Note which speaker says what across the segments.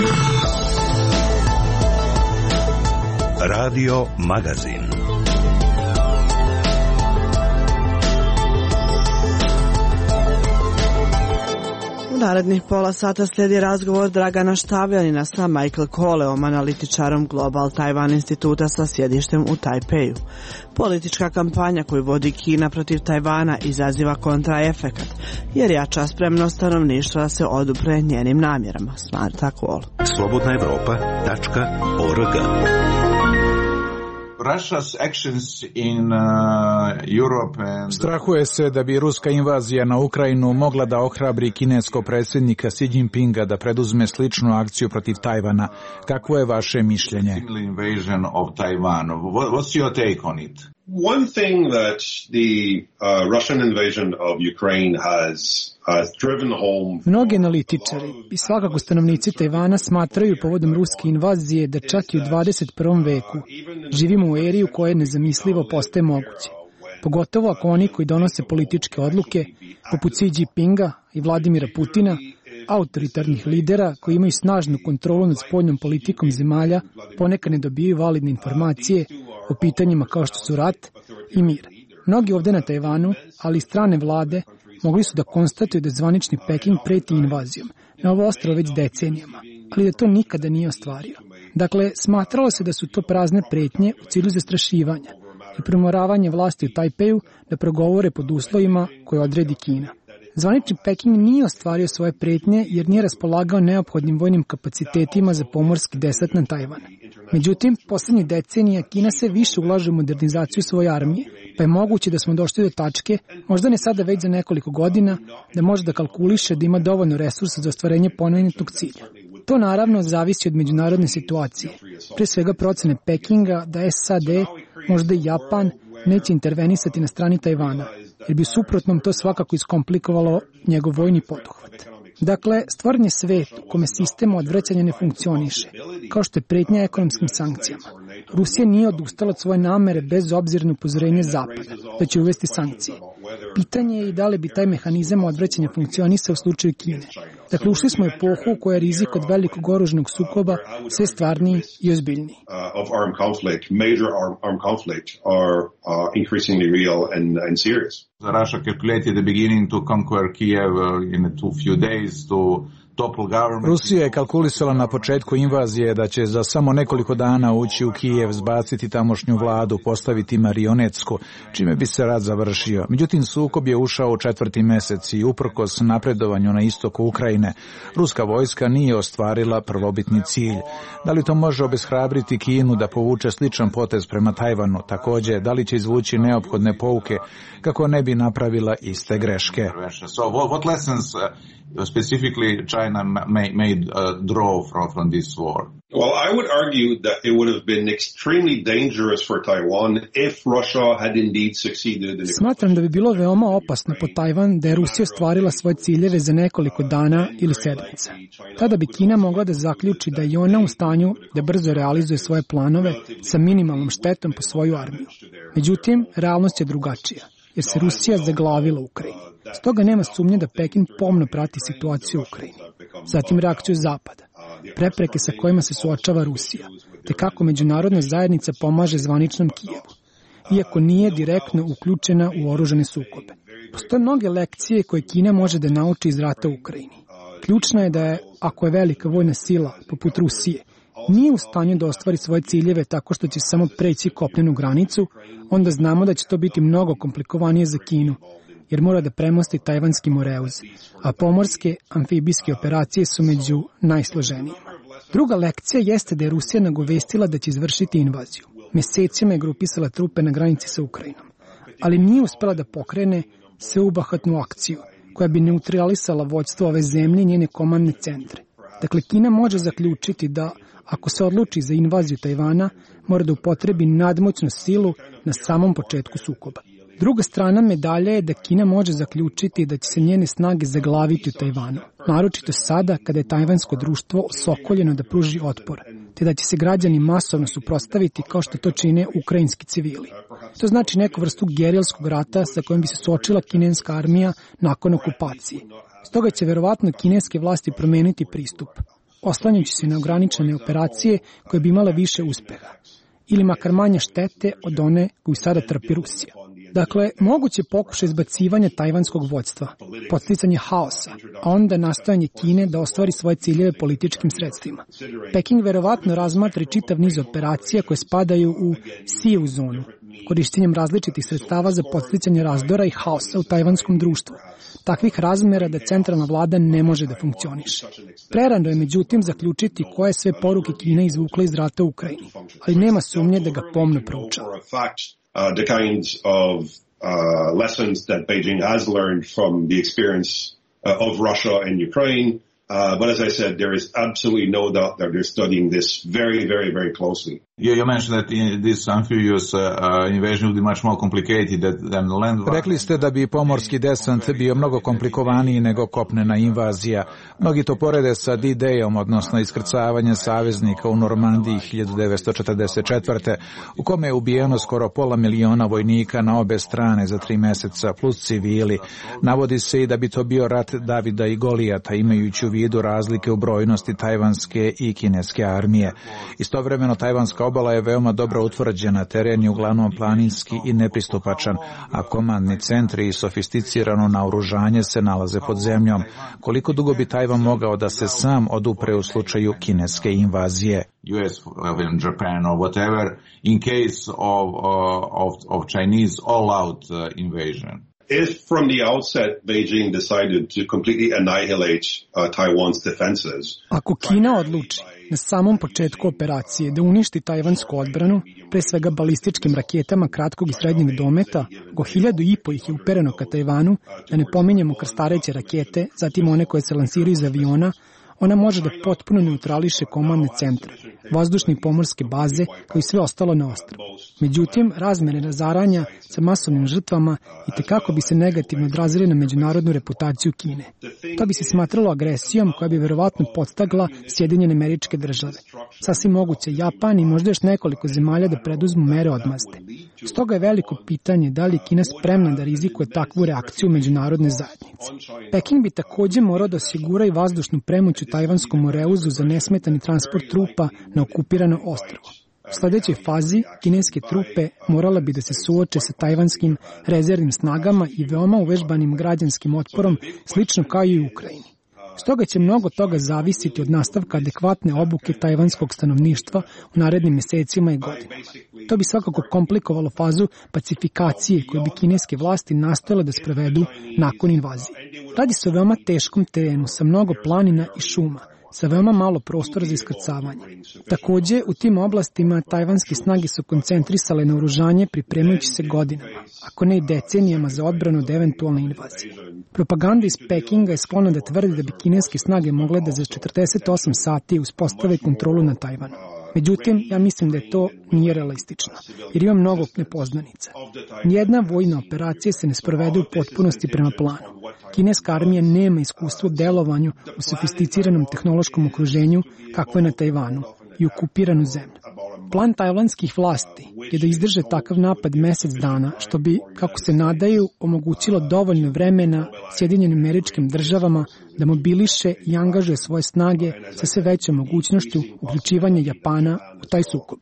Speaker 1: Radio Magazin.
Speaker 2: U narednih pola sata slijedi razgovor Dragana Štavljanina sa Michael Coleom, analitičarom Global Taiwan instituta sa sjedištem u Tajpeju. Politička kampanja koju vodi Kina protiv Tajvana izaziva kontraefekat, jer jača spremnost stanovništva da se odupre njenim namjerama. Marta Kol.
Speaker 1: slobodnaevropa.org.
Speaker 3: Strahuje se da bi ruska invazija na Ukrajinu mogla da ohrabri kineskog predsjednika Xi Jinpinga da preduzme sličnu akciju protiv Tajvana. Kakvo je vaše mišljenje?
Speaker 4: One thing that the Russian invasion of Ukraine has driven home.
Speaker 5: Mnogi analitičari i svakako stanovnici Tajvana smatraju povodom ruske invazije da čak i u 21. veku živimo u eri u kojoj nezamislivo postaje moguće. Pogotovo ako oni koji donose političke odluke, poput Xi Jinpinga i Vladimira Putina, autoritarnih lidera koji imaju snažnu kontrolu nad spoljnom politikom zemalja, ponekad ne dobijaju validne informacije o pitanjima kao što su rat i mir. Mnogi ovdje na Tajvanu, ali i strane vlade, mogli su da konstatuju da zvanični Peking preti invazijom na ovo ostrvo već decenijama, ali da to nikada nije ostvario. Dakle, smatralo se da su to prazne pretnje u cilju zastrašivanja i primoravanje vlasti u Tajpeju da progovore pod uslovima koje odredi Kina. Zvanični Peking nije ostvario svoje pretnje jer nije raspolagao neophodnim vojnim kapacitetima za pomorski desant na Tajvan. Međutim, poslednjih decenija Kina se više ulaže u modernizaciju svoje armije, pa je moguće da smo došli do tačke, možda ne sada već za nekoliko godina, da može da kalkuliše da ima dovoljno resursa za ostvarenje pomenutog cilja. To naravno zavisi od međunarodne situacije, pre svega procene Pekinga da SAD, možda i Japan, neće intervenisati na strani Tajvana, jer bi suprotnom to svakako iskomplikovalo njegov vojni poduhvat. Dakle, stvoren je svet u kome sistem odvraćanja ne funkcioniše, kao što je pretnja ekonomskim sankcijama. Rusija nije odustala od svoje namere bez obzira na upozorenje Zapada da će uvesti sankcije. Pitanje je i da li bi taj mehanizam odvraćanja funkcionisao u slučaju Kine. Dakle, ušli smo u epohu u kojoj je rizik od velikog oružanog sukoba sve stvarniji i ozbiljniji.
Speaker 6: Russia calculated the beginning to conquer Kiev in a few days to topple government.
Speaker 3: Rusija je kalkulisala na početku invazije da će za samo nekoliko dana ući u Kijev, zbaciti tamošnju vladu, postaviti marionetsku, čime bi se rat završio. Međutim, sukob je ušao u 4. mesec i uprkos napredovanju na istoku Ukrajine, ruska vojska nije ostvarila prvobitni cilj. Da li to može obeshrabriti Kinu da povuče sličan potez prema Tajvanu? Takođe, da li će izvući neophodne pouke kako ne bi napravila iste greške?
Speaker 6: So what lessons specifically China may draw from this war?
Speaker 4: Well, I would argue that it would have been extremely dangerous for Taiwan if Russia had indeed succeeded in.
Speaker 5: Smatram da bi bilo veoma opasno po Tajvan da je Rusija ostvarila svoje ciljeve za nekoliko dana ili sedmica. Tada bi Kina mogla da zaključi da je ona u stanju da brzo realizuje svoje planove sa minimalnom štetom po svoju armiju. Međutim, realnost je drugačija, jer se Rusija zaglavila u Ukrajini. Stoga nema sumnje da Peking pomno prati situaciju u Ukrajini. Zatim reakciju Zapada, prepreke sa kojima se suočava Rusija, te kako međunarodna zajednica pomaže zvaničnom Kijevu, iako nije direktno uključena u oružane sukobe. Postoje mnoge lekcije koje Kina može da nauči iz rata u Ukrajini. Ključno je da je, ako je velika vojna sila, poput Rusije, nije u stanju da ostvari svoje ciljeve tako što će samo preći kopnenu granicu, onda znamo da će to biti mnogo komplikovanije za Kinu, jer mora da premosti tajvanski moreuz, a pomorske amfibijske operacije su među najsloženijima. Druga lekcija jeste da je Rusija nagovestila da će izvršiti invaziju. Mesecima je grupisala trupe na granici sa Ukrajinom, ali nije uspela da pokrene sveobuhvatnu akciju koja bi neutralisala vođstvo ove zemlje i njene komandne centre. Dakle, Kina može zaključiti da, ako se odluči za invaziju Tajvana, mora da upotrebi nadmoćnu silu na samom početku sukoba. Druga strana medalje je da Kina može zaključiti da će se njene snage zaglaviti u Tajvanu, naročito sada kada je tajvansko društvo osokoljeno da pruži otpor, te da će se građani masovno suprotstaviti kao što to čine ukrajinski civili. To znači neku vrstu gerilskog rata sa kojim bi se suočila kineska armija nakon okupacije. Stoga će verovatno kineske vlasti promeniti pristup. oslanjajući se na ograničene operacije koje bi imale više uspeha, ili makar manje štete od one koju sada trpi Rusija. Dakle, moguće pokušaj izbacivanja tajvanskog vođstva, podsticanje haosa, a onda nastojanje Kine da ostvari svoje ciljeve političkim sredstvima. Peking verovatno razmatra čitav niz operacija koje spadaju u sivu zonu, korišćenjem različitih sredstava za podsticanje razdora i haosa u tajvanskom društvu, takvih razmera da centralna vlada ne može da funkcioniše. Prerano je međutim zaključiti koje sve poruke Kina izvukla iz rata u Ukrajini, ali nema sumnje da ga pomno proučava.
Speaker 4: The kinds of lessons that Beijing has learned from the experience of Russia and Ukraine. But as I said, there is absolutely no doubt that they're studying this very, very, very closely.
Speaker 6: You mentioned that this amphibious invasion would be much more complicated than land.
Speaker 3: Rekli ste da bi pomorski desant bio mnogo komplikovaniji nego kopnena invazija. Mnogi to porede sa D-Dayom, odnosno iskrcavanjem saveznika u Normandiji 1944. u kome je ubijeno skoro 500.000 vojnika na obe strane za 3 meseca, plus civili. Navodi se i da bi to bio rat Davida i Golijata, imajući u vidu razlike u brojnosti tajvanske i kineske armije. Istovremeno, tajvanska obala je veoma dobro utvrđena, teren je uglavnom planinski i nepristupačan, a komandni centri i sofisticirano naoružanje se nalaze pod zemljom. Koliko dugo bi Tajvan mogao da se sam odupre u slučaju kineske invazije?
Speaker 6: US, Japan or whatever, in case of Chinese all-out invasion.
Speaker 4: If from the outset Beijing decided to completely annihilate Taiwan's defenses. Ako
Speaker 5: Kina odluči na samom početku operacije da uništi tajvansku odbranu, pre svega balističkim raketama kratkog i srednjeg dometa, oko 1.500 ih je upereno ka Tajvanu, da ne pominjemo krstareće rakete, zatim one koje se lansiraju iz aviona, ona može da potpuno neutrališe komandne centre, vazdušne i pomorske baze, kao i sve ostalo na ostrvu. Međutim, razmere razaranja sa masovnim žrtvama i tekako bi se negativno odrazili na međunarodnu reputaciju Kine. To bi se smatralo agresijom koja bi verovatno podstakla Sjedinjene Američke Države. Sasvim moguće Japan i možda još nekoliko zemalja da preduzmu mere odmazde. Stoga je veliko pitanje da li je Kina spremna da rizikuje takvu reakciju međunarodne zajednice. Peking bi takođe morao da osigura i vazdušnu premoć u tajvanskom Moreuzu za nesmetani transport trupa na okupirano ostrvo. U sledećoj fazi kineske trupe morale bi da se suoče sa tajvanskim rezervnim snagama i veoma uvežbanim građanskim otporom, slično kao i u Ukrajini. Stoga će mnogo toga zavisiti od nastavka adekvatne obuke tajvanskog stanovništva u narednim mesecima i godinama. To bi svakako komplikovalo fazu pacifikacije koju bi kineske vlasti nastojale da sprovedu nakon invazije. Radi se o veoma teškom terenu sa mnogo planina i šuma, sa veoma malo prostora za iskrcavanje. Takođe, u tim oblastima tajvanske snage su koncentrisale na oružanje pripremajući se godinama, ako ne i decenijama za odbranu od eventualne invazije. Propaganda iz Pekinga je sklona da tvrdi da bi kineske snage mogle da za 48 sati uspostave kontrolu na Tajvanu. Međutim, ja mislim da to nije realistično, jer ima mnogo nepoznanica. Nijedna vojna operacija se ne sprovede u potpunosti prema planu. Kineska armija nema iskustva u delovanju u sofisticiranom tehnološkom okruženju kakvo je na Tajvanu i okupiranu zemlju. Plan tajvanskih vlasti je da izdrže takav napad mesec dana, što bi, kako se nadaju, omogućilo dovoljno vremena Sjedinjenim Američkim Državama da mobiliše i angažuje svoje snage sa sve većom mogućnošću uključivanja Japana u taj sukob.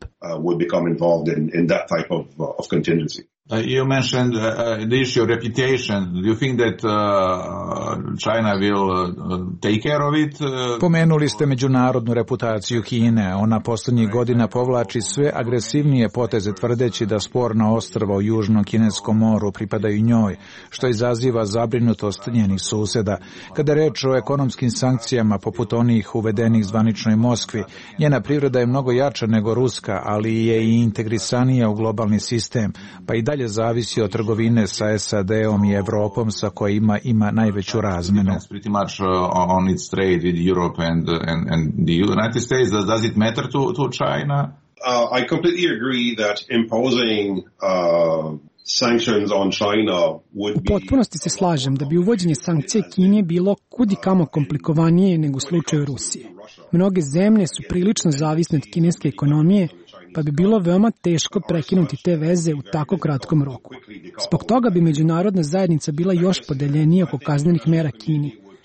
Speaker 6: You mentioned the issue of reputation. Do you think that China will take care of it?
Speaker 3: Pomenuli ste međunarodnu reputaciju Kine. Ona poslednjih godina povlači sve agresivnije poteze tvrdeći da sporna ostrva u Južnom Kineskom moru pripadaju njoj, što izaziva zabrinutost njenih suseda. Kada je reč o ekonomskim sankcijama poput onih uvedenih zvaničnoj Moskvi, njena privreda je mnogo jača nego ruska, ali je i integrisanija u globalni sistem, pa i dalje zavisi od trgovine sa SAD-om i Evropom sa kojima ima najveću razmenu.
Speaker 6: Pretty much on its trade with Europe and the United States. Does it matter to China?
Speaker 4: I completely agree that imposing sanctions on China would be...
Speaker 5: U potpunosti se slažem da bi uvođenje sankcija Kini bilo kudikamo komplikovanije nego u slučaju Rusije. Mnoge zemlje su prilično zavisne od kineske ekonomije, pa bi bilo veoma teško prekinuti te veze u tako kratkom roku. Zbog toga bi međunarodna zajednica bila još podeljenija oko kaznenih mera Kini,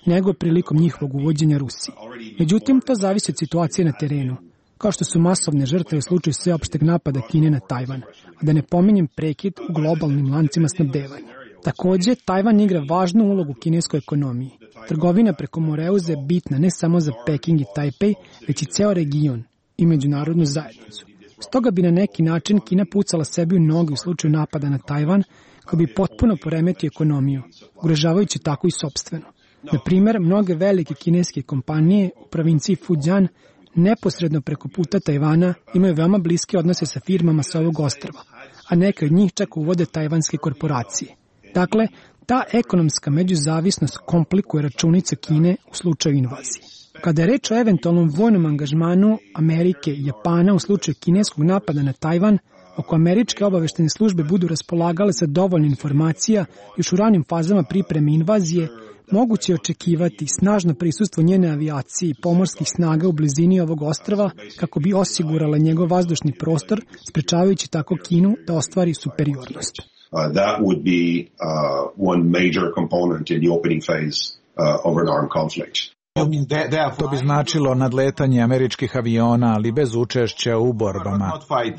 Speaker 5: nego prilikom njihovog uvođenja Rusiji. Međutim, to zavisi od situacije na terenu, kao što su masovne žrtve u slučaju sveopšteg napada Kine na Tajvan, a da ne pominjem prekid u globalnim lancima snabdevanja. Takođe, Tajvan igra važnu ulogu u kineskoj ekonomiji. Trgovina preko Moreuza je bitna ne samo za Peking i Tajpej, već i ceo region i međunarodnu zajednicu. Stoga bi na neki način Kina pucala sebi u noge u slučaju napada na Tajvan, koji bi potpuno poremetio ekonomiju, ugrožavajući tako i sopstvenu. Na primer, mnoge velike kineske kompanije u provinciji Fujian neposredno preko puta Tajvana imaju veoma bliske odnose sa firmama sa ovog ostrva, a neke od njih čak uvode tajvanske korporacije. Dakle, ta ekonomska međuzavisnost komplikuje računice Kine u slučaju invazije. Kada je reč o eventualnom vojnom angažmanu Amerike i Japana u slučaju kineskog napada na Tajvan, oko američke obaveštene službe budu raspolagale sa dovoljno informacija još u ranim fazama pripreme invazije, moguće je očekivati snažno prisustvo njene avijacije i pomorskih snaga u blizini ovog ostrva kako bi osigurala njegov vazdušni prostor, sprečavajući tako Kinu da ostvari superiornost.
Speaker 4: That would be one major component in the opening phase of an armed conflict.
Speaker 3: To bi značilo nadletanje američkih aviona, ali bez učešća u borbama.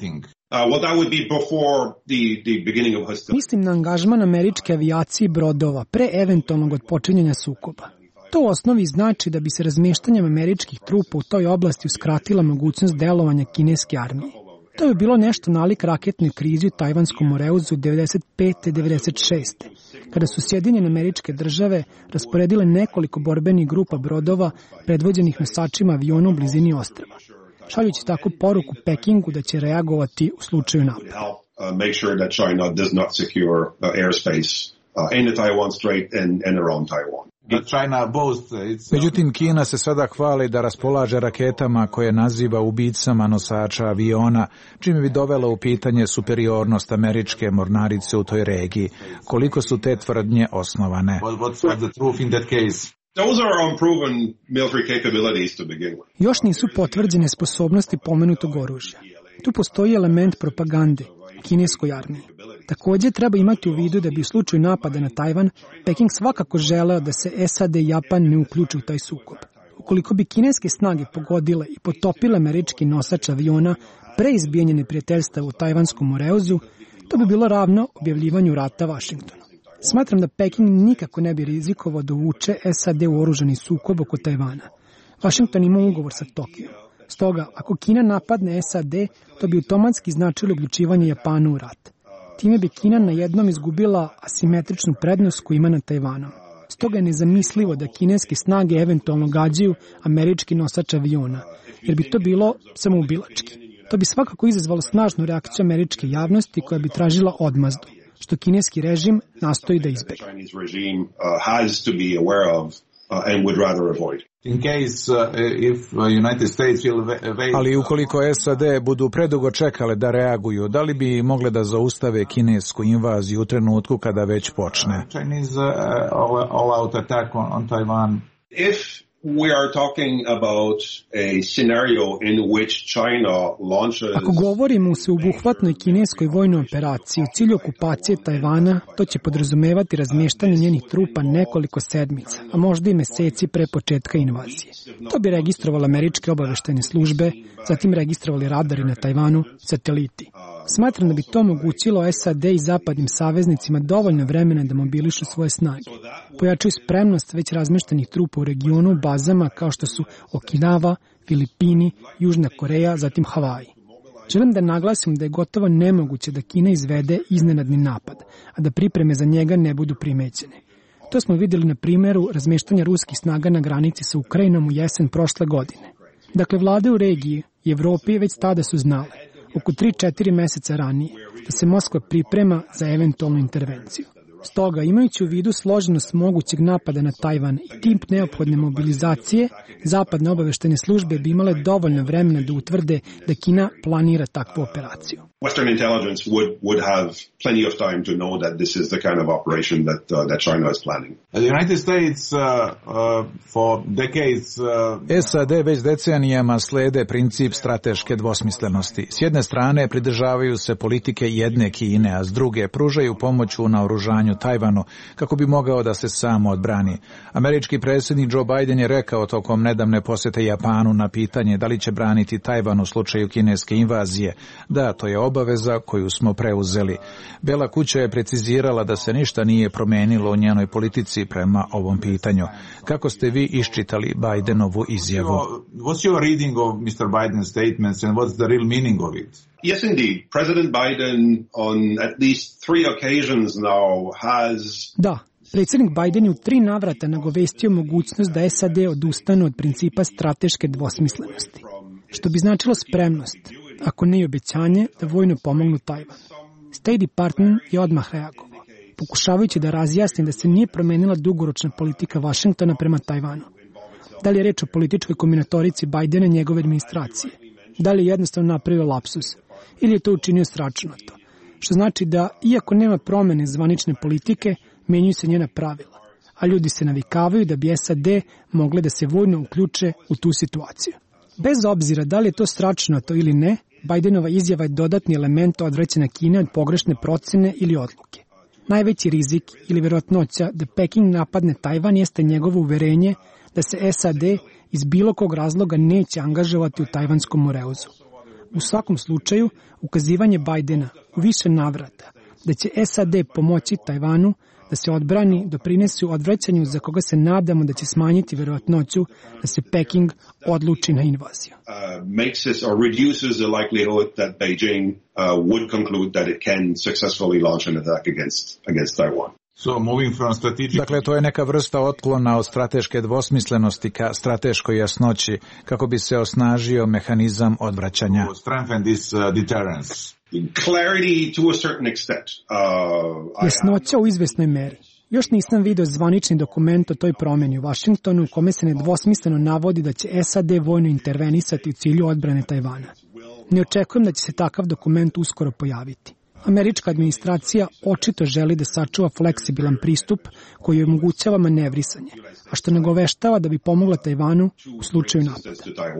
Speaker 5: Mislim na angažman američke avijacije i brodova pre eventualnog otpočinjanja sukoba. To u osnovi znači da bi se razmeštanjem američkih trupa u toj oblasti uskratila mogućnost delovanja kineske armije. To bi bilo nešto nalik raketnoj krizi u Tajvanskom Moreuzu 95-96. kada su Sjedinjene Američke Države rasporedile nekoliko borbenih grupa brodova predvođenih nosačima aviona u blizini ostrva, šaljući tako poruku Pekingu da će reagovati u slučaju napada.
Speaker 3: Međutim, Kina se sada hvali da raspolaže raketama koje naziva ubicama nosača aviona, čime bi dovela u pitanje superiornost američke mornarice u toj regiji. Koliko su te tvrdnje osnovane?
Speaker 5: Još nisu potvrđene sposobnosti pomenutog oružja. Tu postoji element propagande kineskoj armiji. Takođe, treba imati u vidu da bi u slučaju napada na Tajvan, Peking svakako želeo da se SAD i Japan ne uključe u taj sukob. Ukoliko bi kineske snage pogodile i potopile američki nosač aviona pre izbijanja neprijateljstava u Tajvanskom Moreuzu, to bi bilo ravno objavljivanju rata Vašingtonu. Smatram da Peking nikako ne bi rizikovao da uvuče SAD u oružani sukob oko Tajvana. Vašington ima ugovor sa Tokijom. Stoga, ako Kina napadne SAD, to bi automatski značilo uključivanje Japana u rat. Time bi Kina na jednom izgubila asimetričnu prednost koju ima na Tajvanu. Stoga je nezamislivo da kineske snage eventualno gađaju američki nosač aviona, jer bi to bilo samoubilački. To bi svakako izazvalo snažnu reakciju američke javnosti koja bi tražila odmazdu, što kineski režim nastoji da izbegne.
Speaker 3: Ali ukoliko SAD budu predugo čekale da reaguju, da li bi mogle da zaustave kinesku invaziju u trenutku kada već počne?
Speaker 5: Ako govorimo o sveobuhvatnoj kineskoj vojnoj operaciji u cilju okupacije Tajvana, to će podrazumevati razmeštanje njenih trupa nekoliko sedmica, a možda i meseci pre početka invazije. To bi registrovali američke obaveštajne službe, zatim registrovali radari na Tajvanu, sateliti. Smatram da bi to omogućilo SAD i zapadnim saveznicima dovoljno vremena da mobilišu svoje snage. Pojačaju spremnost već razmeštenih trupa u regionu u bazama kao što su Okinawa, Filipini, Južna Koreja, zatim Havaji. Želim da naglasim da je gotovo nemoguće da Kina izvede iznenadni napad, a da pripreme za njega ne budu primećene. To smo vidjeli na primjeru razmeštanja ruskih snaga na granici sa Ukrajinom u jesen prošle godine. Dakle, vlade u regiji i Evropi već tada su znale, oko 3-4 meseca ranije, da se Moskva priprema za eventualnu intervenciju. Stoga, imajući u vidu složenost mogućeg napada na Tajvan i tip neophodne mobilizacije, zapadne obaveštajne službe bi imale dovoljno vremena da utvrde da Kina planira takvu operaciju.
Speaker 4: Western intelligence would have plenty of time to know that this is the kind of operation that China is planning.
Speaker 6: The United States for decades
Speaker 3: SAD već decenijama slede princip strateške dvosmislenosti. S jedne strane pridržavaju se politike jedne Kine, a s druge pružaju pomoć u naoružanju Tajvanu kako bi mogao da se samo odbrani. Američki predsjednik Joe Biden je rekao tokom nedavne posete Japanu na pitanje da li će braniti Tajvan u slučaju kineske invazije. Da, to je obaveza koju smo preuzeli. Bela kuća je precizirala da se ništa nije promenilo u njenoj politici prema ovom pitanju. Kako ste vi iščitali Bidenovu izjavu?
Speaker 6: What's your reading of Mr. Biden's statements and what's the real meaning of it?
Speaker 4: Yes, indeed. President Biden on at least 3 occasions now has...
Speaker 5: Da, predsjednik Biden je u 3 navrata nagovestio mogućnost da SAD odustanu od principa strateške dvosmislenosti, što bi značilo spremnost, ako ne i obećanje, da vojno pomognu Tajvanu. State Department je odmah reagovao, pokušavajući da razjasni da se nije promenila dugoročna politika Vašingtona prema Tajvanu. Da li je reč o političkoj kombinatorici Bidena i njegove administracije? Da li je jednostavno napravio lapsus? Ili je to učinio sračunato? Što znači da, iako nema promene zvanične politike, menjuju se njena pravila, a ljudi se navikavaju da bi SAD mogle da se vojno uključe u tu situaciju. Bez obzira da li je to sračunato ili ne, Bidenova izjava je dodatni element odvraćanja Kine od pogrešne procene ili odluke. Najveći rizik ili verovatnoća da Peking napadne Tajvan jeste njegovo uverenje da se SAD iz bilo kog razloga neće angažovati u tajvanskom moreuzu. U svakom slučaju, ukazivanje Bidena u više navrata da će SAD pomoći Tajvanu da se odbrani doprinese u odvraćanju za koga se nadamo da će smanjiti verovatnoću da se Peking odluči na invaziju.
Speaker 4: Makes it or reduces the likelihood that Beijing would conclude that it can successfully launch an attack against Taiwan.
Speaker 3: Dakle, to je neka vrsta otklona od strateške dvosmislenosti ka strateškoj jasnoći kako bi se osnažio mehanizam odvraćanja.
Speaker 5: Jasnoća u izvesnoj meri. Još nisam vidio zvanični dokument o toj promjeni u Vašingtonu u kome se nedvosmisleno navodi da će SAD vojno intervenisati u cilju odbrane Tajvana. Ne očekujem da će se takav dokument uskoro pojaviti. Američka administracija očito želi da sačuva fleksibilan pristup koji omogućava manevrisanje, a što nagoveštava da bi pomogla Tajvanu u slučaju napada.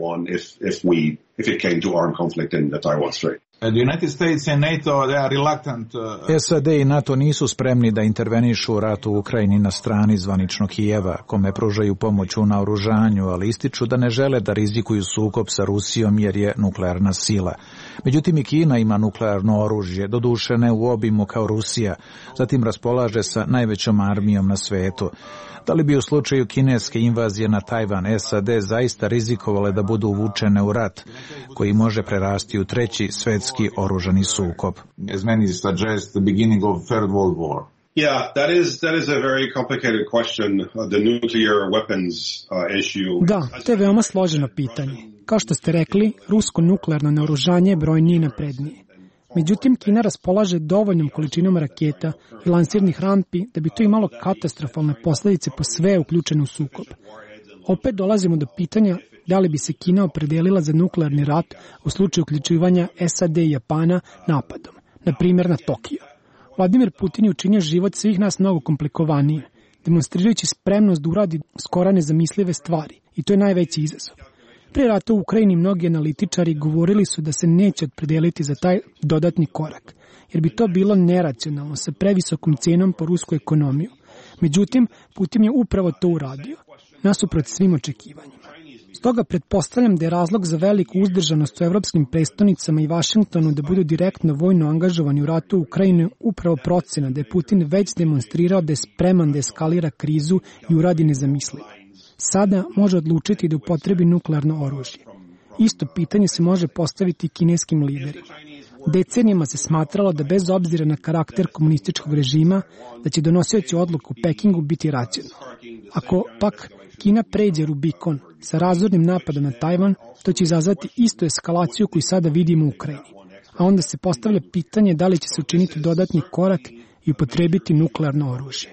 Speaker 3: SAD i NATO nisu spremni da intervenišu u ratu u Ukrajini na strani zvaničnog Kijeva, kome pružaju pomoć u naoružanju, ali ističu da ne žele da rizikuju sukob sa Rusijom jer je nuklearna sila. Međutim, i Kina ima nuklearno oružje, doduše ne u obimu kao Rusija, zatim raspolaže sa najvećom armijom na svetu. Da li bi u slučaju kineske invazije na Tajvan SAD zaista rizikovale da budu uvučene u rat koji može prerasti u treći svetski oružani sukob?
Speaker 6: As many suggest, the beginning of Third World War.
Speaker 4: Yeah, that is a very complicated question, the nuclear weapons issue.
Speaker 5: Da, to je veoma složeno pitanje. Kao što ste rekli, rusko nuklearno naoružanje je brojnije i naprednije. Međutim, Kina raspolaže dovoljnom količinom raketa i lansirnih rampi da bi to imalo katastrofalne posljedice po sve uključene u sukob. Opet dolazimo do pitanja da li bi se Kina opredelila za nuklearni rat u slučaju uključivanja SAD i Japana napadom, na primjer na Tokio. Vladimir Putin je učinio život svih nas mnogo komplikovanije, demonstrirajući spremnost da uradi skoro nezamislive stvari, i to je najveći izazov. Prije rata u Ukrajini mnogi analitičari govorili su da se neće opredeliti za taj dodatni korak, jer bi to bilo neracionalno sa previsokom cenom po rusku ekonomiju. Međutim, Putin je upravo to uradio, nasuprot svim očekivanjima. Stoga pretpostavljam da je razlog za veliku uzdržanost u evropskim prestonicama i Vašingtonu da budu direktno vojno angažovani u ratu u Ukrajini upravo procena da je Putin već demonstrirao da je spreman da eskalira krizu i uradi nezamislivo. Sada može odlučiti da upotrebi nuklearno oružje. Isto pitanje se može postaviti i kineskim liderima. Decenijama se smatralo da bez obzira na karakter komunističkog režima, da će donosioci odluku u Pekingu biti racionalni. Ako pak Kina pređe Rubikon sa razornim napadom na Tajvan, to će izazvati istu eskalaciju koju sada vidimo u Ukrajini. A onda se postavlja pitanje da li će se učiniti dodatni korak i upotrebiti nuklearno oružje.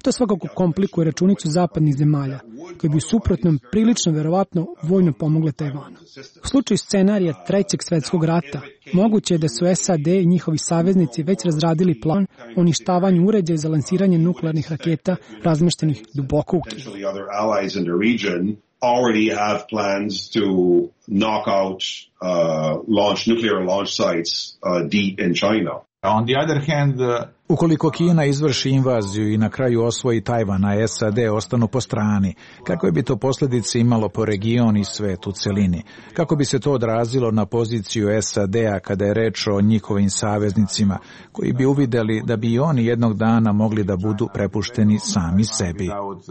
Speaker 5: To svakako komplikuje računicu zapadnih zemalja, koje bi u suprotnom prilično verovatno vojno pomogle Tajvanu. U slučaju scenarija Trećeg svetskog rata, moguće je da su SAD i njihovi saveznici već razradili plan o uništavanju uređaja za lansiranje nuklearnih raketa razmeštenih duboko u Kini.
Speaker 4: Already have plans to knock out nuclear launch sites deep in China.
Speaker 6: On the other hand,
Speaker 3: ukoliko Kina izvrši invaziju i na kraju osvoji Tajvan, a SAD ostanu po strani, kakve bi to posljedice imalo po region i svet u celini? Kako bi se to odrazilo na poziciju SAD-a kada je reč o njihovim saveznicima, koji bi uvideli da bi i oni jednog dana mogli da budu prepušteni sami sebi?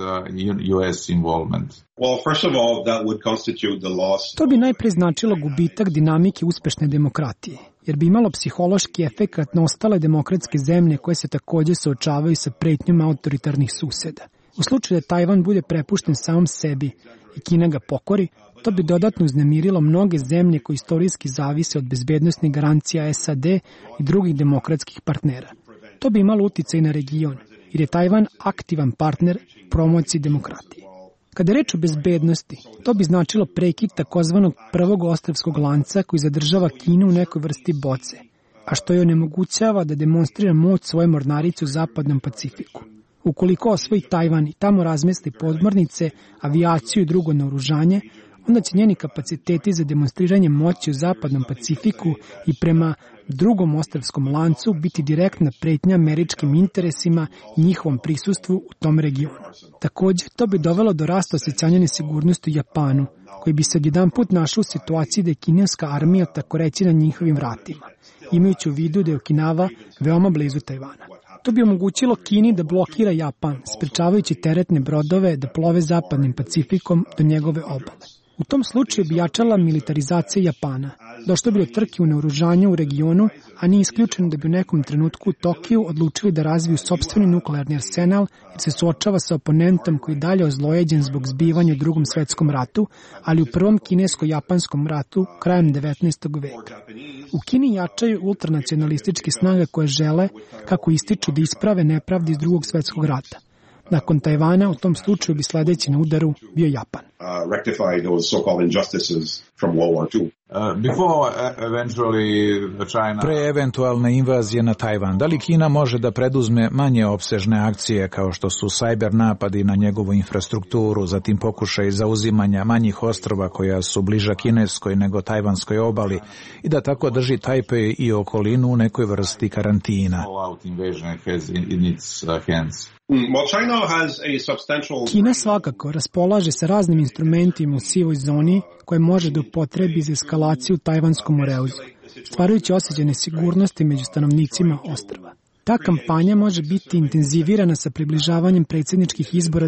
Speaker 5: To bi najpre značilo gubitak dinamike uspešne demokratije, jer bi imalo psihološki efekat na ostale demokratske zemlje koje se takođe suočavaju sa pretnjom autoritarnih suseda. U slučaju da Tajvan bude prepušten samom sebi i Kina ga pokori, to bi dodatno uznemirilo mnoge zemlje koje istorijski zavise od bezbednosnih garancija SAD i drugih demokratskih partnera. To bi imalo uticaj na region, jer je Tajvan aktivan partner u promociji demokratije. Kada je reč o bezbednosti, to bi značilo prekid takozvanog prvog ostrvskog lanca koji zadržava Kinu u nekoj vrsti boce, a što joj onemogućava da demonstrira moć svoje mornarice u zapadnom Pacifiku. Ukoliko osvoji Tajvan i tamo razmesti podmornice, avijaciju i drugo naoružanje, onda će njeni kapaciteti za demonstriranje moći u zapadnom Pacifiku i prema drugom ostrvskom lancu biti direktna pretnja američkim interesima i njihovom prisustvu u tom regionu. Takođe, to bi dovelo do rasta osjećanja nesigurnosti u Japanu, koji bi se odjedanput našao u situaciji da je kineska armija tako reći na njihovim vratima, imajući u vidu da je Okinawa veoma blizu Tajvana. To bi omogućilo Kini da blokira Japan, sprečavajući teretne brodove da plove zapadnim Pacifikom do njegove obale. U tom slučaju bi jačala militarizacija Japana. Došlo bi do trke u naoružanju u regionu, a nije isključeno da bi u nekom trenutku u Tokiju odlučili da razviju sopstveni nuklearni arsenal jer se suočava sa oponentom koji je dalje ozlojeđen zbog zbivanja u Drugom svetskom ratu, ali u Prvom kinesko-japanskom ratu krajem 19. veka. U Kini jačaju ultranacionalističke snage koje žele, kako ističu, da isprave nepravde iz Drugog svetskog rata. Nakon Tajvana, u tom slučaju bi sledeći na udaru bio Japan.
Speaker 3: Pre eventualne invazije na Tajvan, da li Kina može da preduzme manje opsežne akcije kao što su sajber napadi na njegovu infrastrukturu, zatim pokušaj zauzimanja manjih ostrva koja su bliža kineskoj nego tajvanskoj obali i da tako drži Tajpej i okolinu u nekoj vrsti karantina?
Speaker 5: Kina svakako raspolaže sa raznim instrumentima u sivoj zoni koje može da upotrebi za eskalaciju tajvanskom ureuzu, stvarajući osjećaj nesigurnosti među stanovnicima ostrva. Ta kampanja može biti intenzivirana sa približavanjem predsjedničkih izbora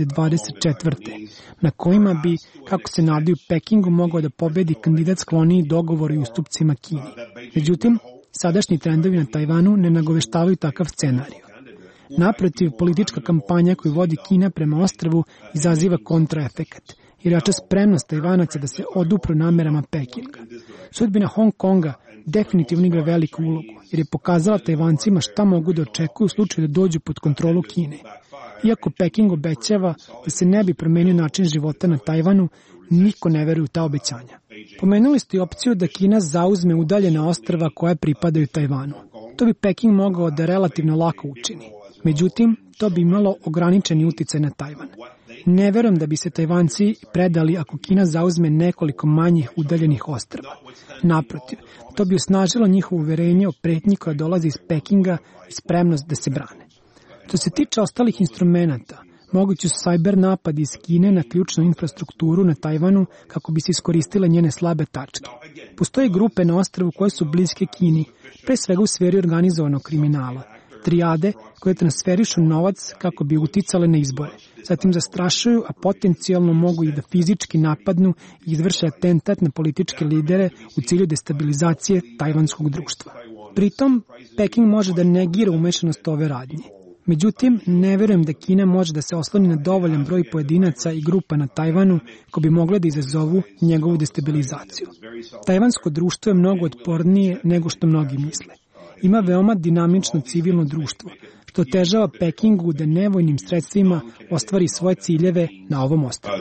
Speaker 5: 2024. na kojima bi, kako se nadaju, Pekingu mogao da pobedi kandidat skloniji dogovoru i ustupcima Kini. Međutim, sadašnji trendovi na Tajvanu ne nagoveštavaju takav scenarij. Naprotiv, politička kampanja koju vodi Kina prema ostrvu izaziva kontraefekat i jača spremnost Tajvanaca da se odupru namerama Pekinga. Sudbina Hong Konga definitivno igra veliku ulogu, jer je pokazala Tajvancima šta mogu da očekuju u slučaju da dođu pod kontrolu Kine. Iako Peking obećava da se ne bi promenio način života na Tajvanu, niko ne veruje u ta obećanja. Pomenuli ste i opciju da Kina zauzme udaljena ostrva koja pripadaju Tajvanu. To bi Peking mogao da relativno lako učini. Međutim, to bi imalo ograničeni uticaj na Tajvan. Ne verujem da bi se Tajvanci predali ako Kina zauzme nekoliko manjih udaljenih ostrva. Naprotiv, to bi osnažilo njihovo uverenje o pretnji koja dolazi iz Pekinga i spremnost da se brane. Što se tiče ostalih instrumenata, mogući su sajber napadi iz Kine na ključnu infrastrukturu na Tajvanu kako bi se iskoristile njene slabe tačke. Postoje grupe na ostrvu koje su bliske Kini, pre svega u sferi organizovanog kriminala, trijade koje transferišu novac kako bi uticale na izbore. Zatim zastrašuju, a potencijalno mogu i da fizički napadnu i izvrše atentat na političke lidere u cilju destabilizacije tajvanskog društva. Pritom, Peking može da negira umešanost ove radnje. Međutim, ne verujem da Kina može da se osloni na dovoljan broj pojedinaca i grupa na Tajvanu koji bi mogle da izazovu njegovu destabilizaciju. Tajvansko društvo je mnogo otpornije nego što mnogi misle. Ima veoma dinamično civilno društvo, što otežava Pekingu da nevojnim sredstvima ostvari svoje ciljeve na ovom ostrvu.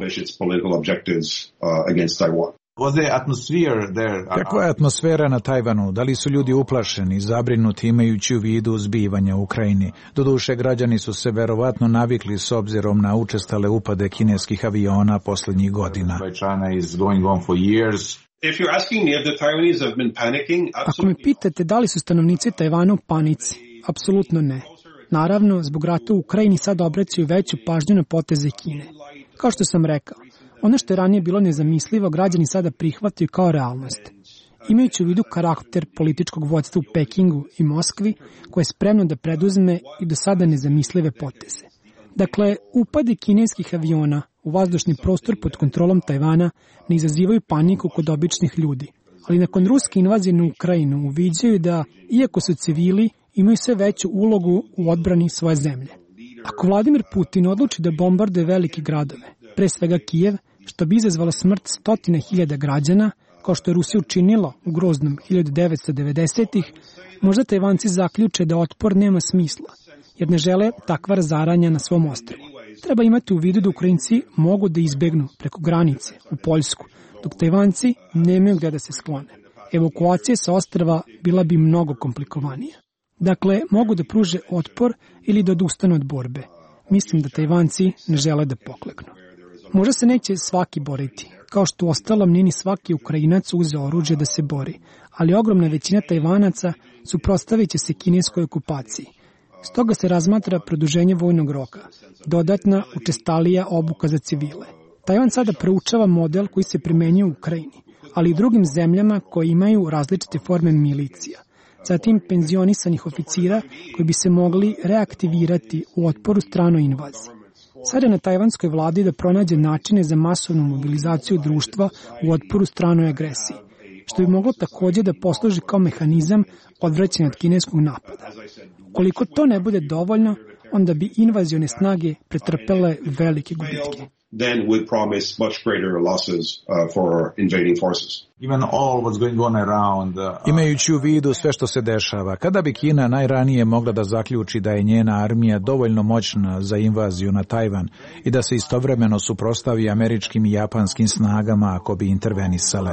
Speaker 3: Kakva je atmosfera na Tajvanu? Da li su ljudi uplašeni, zabrinuti imajući u vidu zbivanja u Ukrajini? Doduše, građani su se verovatno navikli s obzirom na učestale upade kineskih aviona poslednjih godina.
Speaker 5: Ako me pitate da li su stanovnici Tajvana u panici, apsolutno ne. Naravno, zbog rata u Ukrajini sad obraćaju veću pažnju na poteze Kine. Kao što sam rekao, ono što je ranije bilo nezamislivo, građani sada prihvataju kao realnost. Imajući u vidu karakter političkog vođstva u Pekingu i Moskvi, koje je spremno da preduzme i do sada nezamislive poteze. Dakle, upade kineskih aviona u vazdušni prostor pod kontrolom Tajvana ne izazivaju paniku kod običnih ljudi. Ali nakon ruske invazije na Ukrajinu uviđaju da, iako su civili, imaju sve veću ulogu u odbrani svoje zemlje. Ako Vladimir Putin odluči da bombarduje velike gradove, pre svega Kijev, što bi izazvalo smrt 100.000 građana, kao što je Rusija učinila u groznom 1990-ih, možda Tajvanci zaključe da otpor nema smisla, jer ne žele takva razaranja na svom ostrvu. Treba imati u vidu da Ukrajinci mogu da izbegnu preko granice u Poljsku, dok Tajvanci nemaju gde da se sklone. Evakuacija sa ostrva bila bi mnogo komplikovanija. Dakle, mogu da pruže otpor ili da odustanu od borbe. Mislim da Tajvanci ne žele da pokleknu. Možda se neće svaki boriti, kao što u ostalom nije ni svaki Ukrajinac uzeo oružje da se bori, ali ogromna većina Tajvanaca suprotstavit će se kineskoj okupaciji. Stoga se razmatra produženje vojnog roka, dodatna učestalija obuka za civile. Tajvan sada proučava model koji se primenjuje u Ukrajini, ali i drugim zemljama koje imaju različite forme milicija. Zatim penzionisanih oficira koji bi se mogli reaktivirati u otporu stranoj invaziji. Sad je na tajvanskoj vladi da pronađe načine za masovnu mobilizaciju društva u otporu stranoj agresiji, što bi moglo takođe da posluži kao mehanizam odvraćanja od kineskog napada. Ukoliko to ne bude dovoljno, onda bi invazione snage pretrpele velike gubitke.
Speaker 4: Then would promise much greater losses for invading forces.
Speaker 3: Imajući u vidu sve što se dešava, kada bi Kina najranije mogla da zaključi da je njena armija dovoljno moćna za invaziju na Tajvan i da se istovremeno suprotstavi američkim i japanskim snagama ako bi intervenisale?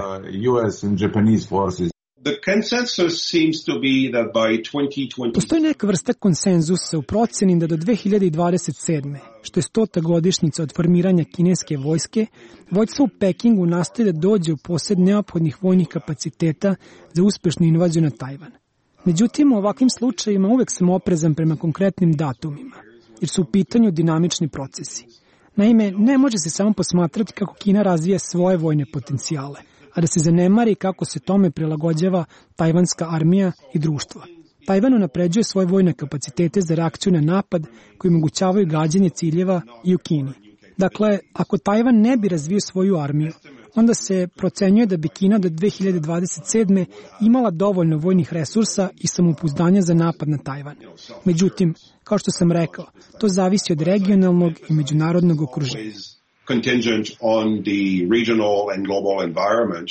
Speaker 5: Postoji neka vrsta konsenzusa u proceni da do 2027. što je 100. godišnjica od formiranja kineske vojske, vođstvo u Pekingu nastoji da dođe u posed neophodnih vojnih kapaciteta za uspešnu invaziju na Tajvan. Međutim, u ovakvim slučajima uvek sam oprezan prema konkretnim datumima, jer su u pitanju dinamični procesi. Naime, ne može se samo posmatrati kako Kina razvija svoje vojne potencijale, a da se zanemari kako se tome prilagođava tajvanska armija i društvo. Tajvan unapređuje svoje vojne kapacitete za reakciju na napad koji omogućavaju gađanje ciljeva i u Kini. Dakle, ako Tajvan ne bi razvio svoju armiju, onda se procenjuje da bi Kina do 2027. imala dovoljno vojnih resursa i samopouzdanja za napad na Tajvan. Međutim, kao što sam rekao, to zavisi od regionalnog i međunarodnog okruženja.
Speaker 4: Contingent on the regional and global environment.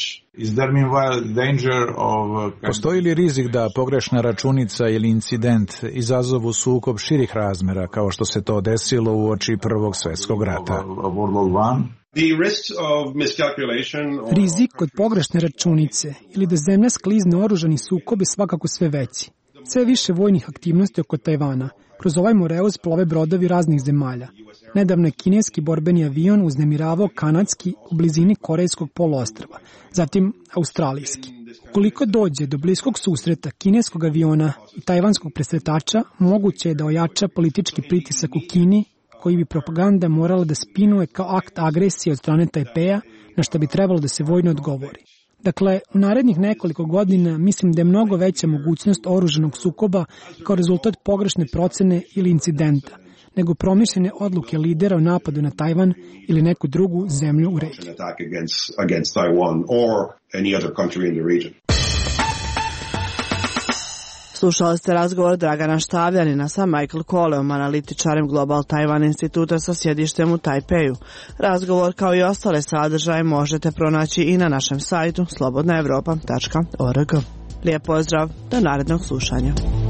Speaker 3: Postoji li rizik da pogrešna računica ili incident izazovu sukob širih razmera kao što se to desilo uoči Prvog svjetskog rata?
Speaker 5: Rizik od pogrešne računice ili da zemlja sklizne oružani sukob je svakako sve veći. Sve više vojnih aktivnosti oko Tajvana. Kroz ovaj moreoz plove brodovi raznih zemalja. Nedavno je kineski borbeni avion uznemiravao kanadski u blizini Korejskog poluostrva, zatim australijski. Ukoliko dođe do bliskog susreta kineskog aviona i tajvanskog presretača, moguće je da ojača politički pritisak u Kini, koji bi propaganda morala da spinuje kao akt agresije od strane Tajpeja, na što bi trebalo da se vojno odgovori. Dakle, u narednih nekoliko godina mislim da je mnogo veća mogućnost oružanog sukoba kao rezultat pogrešne procene ili incidenta, nego promišljene odluke lidera o napadu na Tajvan ili neku drugu zemlju u regiji.
Speaker 2: Slušali ste razgovor Dragana Štavljanina sa Michael Coleom, analitičarem Global Taiwan instituta sa sjedištem u Tajpeju. Razgovor kao i ostale sadržaje možete pronaći i na našem sajtu slobodnaevropa.org. Lijep pozdrav, do narednog slušanja.